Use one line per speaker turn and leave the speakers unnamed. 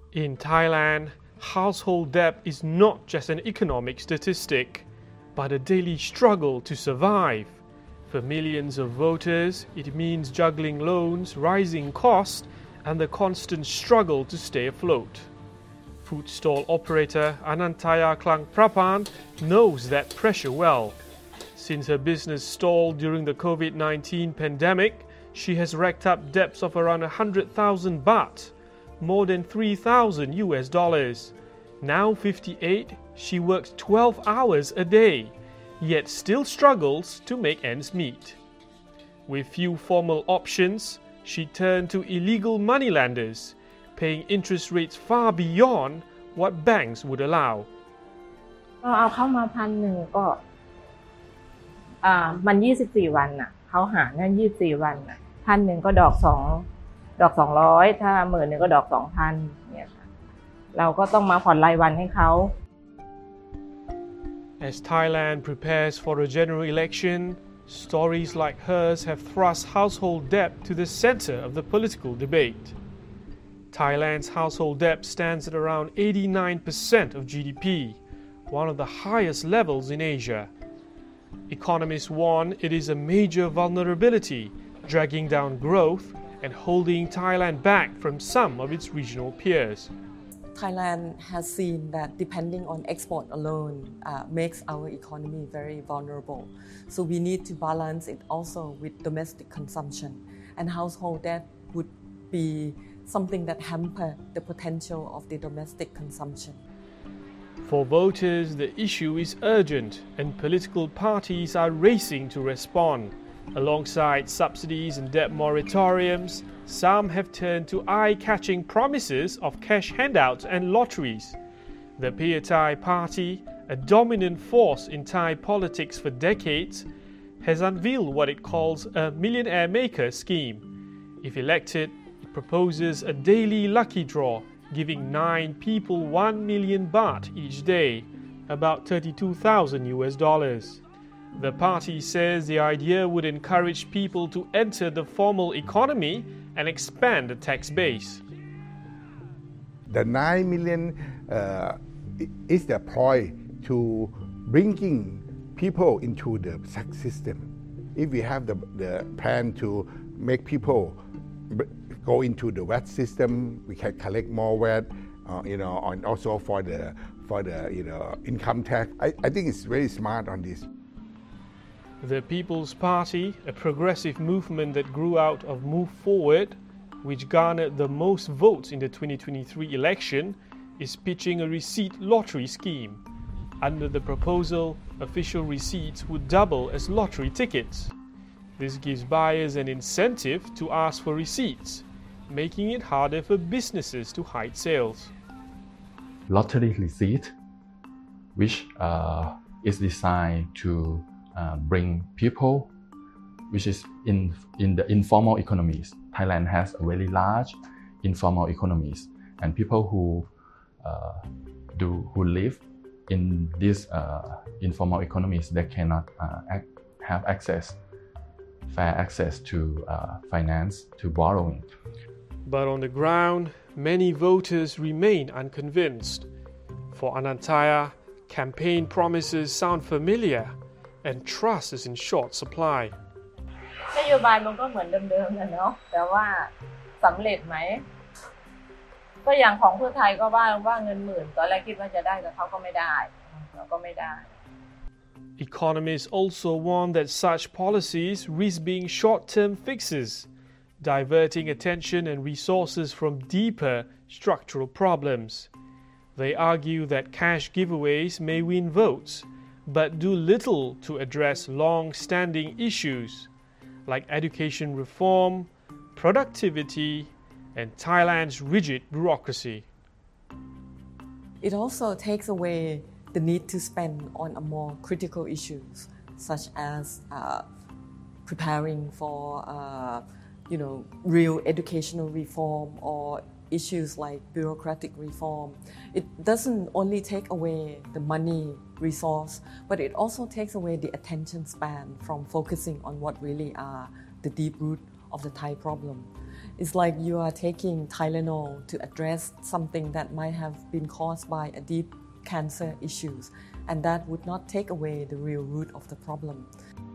In Thailand, household debt is not just an economic statistic, but a daily struggle to survive. For millions of voters, it means juggling loans, rising costs, and the constant struggle to stay afloat. Food stall operator Anantaya Klangprapan knows that pressure well. Since her business stalled during the COVID-19 pandemic, she has racked up debts of around 100,000 baht, more than $3,000. Now 58, she works 12 hours a day, yet still struggles to make ends meet. With few formal options, she turned to illegal moneylenders, paying interest rates far beyond what banks would allow.
เอาเข้ามา1,000ก็มัน24วันน่ะเขาหารกัน24วันน่ะ1,000ก็ดอก200ถ้า10,000ก็ดอก 2,000 เนี่ยค่ะเราก็ต้องมาผ่อนรายวันให้เขา
As Thailand prepares for a general election, stories like hers have thrust household debt to the center of the political debate. Thailand's household debt stands at around 89% of GDP, one of the highest levels in Asia. Economists warn it is a major vulnerability, dragging down growth and holding Thailand back from some of its regional peers.
Thailand has seen that depending on export alone makes our economy very vulnerable. So we need to balance it also with domestic consumption, and household debt would be something that hamper the potential of the domestic consumption.
For voters, the issue is urgent and political parties are racing to respond. Alongside subsidies and debt moratoriums, some have turned to eye-catching promises of cash handouts and lotteries. The Pheu Thai Party, a dominant force in Thai politics for decades, has unveiled what it calls a millionaire maker scheme. If elected, it proposes a daily lucky draw, giving 9 people 1 million baht each day, about $32,000. The party says the idea would encourage people to enter the formal economy and expand the tax base.
The 9 million is the ploy to bringing people into the tax system. If we have the plan to make people go into the VAT system, we can collect more VAT, and also for the income tax. I think it's very smart on this.
The People's Party, a progressive movement that grew out of Move Forward, which garnered the most votes in the 2023 election, is pitching a receipt lottery scheme. Under the proposal, official receipts would double as lottery tickets. This gives buyers an incentive to ask for receipts, making it harder for businesses to hide sales.
Lottery receipt, which is designed to bring people, which is in the informal economies. Thailand has a very large informal economies, and people who live in these informal economies, they cannot have fair access to finance, to borrowing.
But on the ground, many voters remain unconvinced. For Anantaya, campaign promises sound familiar, and trust is in short supply.
นโยบายมันก็เหมือนเดิมๆนะเนาะแต่ว่าสำเร็จไหมก็อย่างของเพื่อไทยก็ว่าเงิน10,000ตอนแรกคิดว่าจะได้แต่เขาก็ไม่ได้เราก็ไม่ได้
Economists also warn that such policies risk being short-term fixes, diverting attention and resources from deeper structural problems. They argue that cash giveaways may win votes, but do little to address long-standing issues like education reform, productivity, and Thailand's rigid bureaucracy.
It also takes away the need to spend on a more critical issues, such as preparing for real educational reform or issues like bureaucratic reform. It doesn't only take away the money resource, but it also takes away the attention span from focusing on what really are the deep root of the Thai problem. It's like you are taking Tylenol to address something that might have been caused by a deep cancer issues, and that would not take away the real root of the problem.